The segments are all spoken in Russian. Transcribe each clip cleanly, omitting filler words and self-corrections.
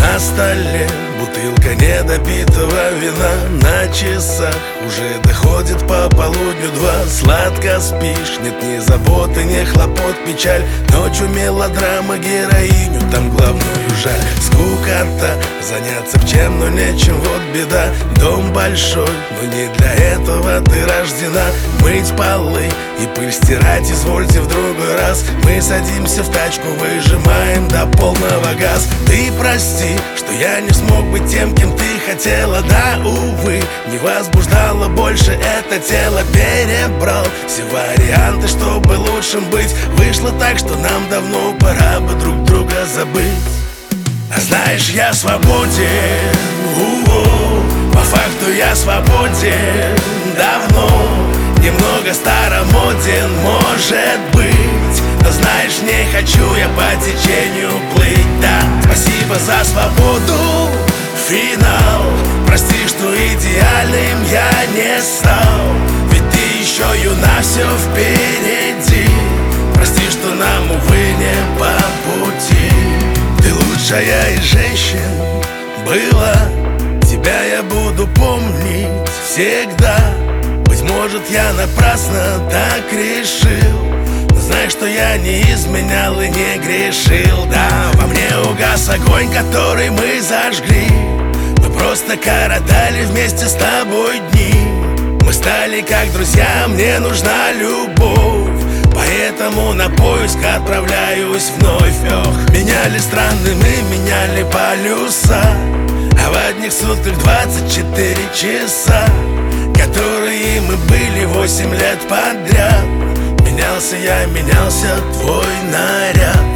На столе бутылка недопитого вина. На часах уже доходит по полудню два. Сладко спишь, нет ни заботы, ни хлопот, печаль. Ночью мелодрама, героиню там главную жаль. Скукота, заняться в чем, но нечем, вот беда. Дом большой, но не для этого ты рождена. Мыть полы и пыль стирать извольте в другой раз. Мы садимся в тачку, выжимаем до полного газ. Ты прости, что я не смог быть тем, кем ты хотела. Да, увы, не возбуждало больше это тело. Перебрал все варианты, чтобы лучшим быть. Вышло так, что нам давно пора бы друг друга забыть. А знаешь, я свободен, по факту я свободен давно. Немного старомоден, может быть, но знаешь, не хочу я по течению плыть. Да, спасибо за свободу, финал. Прости, что идеальным я не стал, ведь ты еще юна, все впереди. Прости, что нам, увы, не по пути. Ты лучшая из женщин была, тебя я буду помнить всегда. Быть может, я напрасно так решил, но знай, что я не изменял и не грешил. Да, во мне угас огонь, который мы зажгли. Мы просто коротали вместе с тобой дни. Мы стали как друзья, мне нужна любовь, поэтому на поиск отправляюсь вновь. Меняли страны, мы меняли полюса, а в одних сутках 24 часа, которые мы были 8 лет подряд. Менялся я, менялся твой наряд.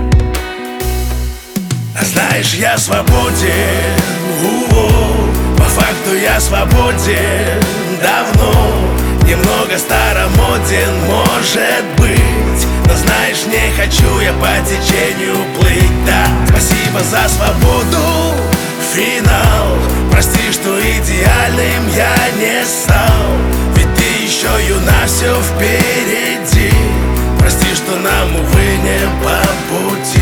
А знаешь, я свободен, по факту я свободен давно. Немного старомоден, может быть, но знаешь, не хочу я по течению плыть. Да, спасибо за свободу, финал. Прости, что идеальным я не стал, ведь ты еще юна, все впереди. Прости, что нам, увы, не по пути.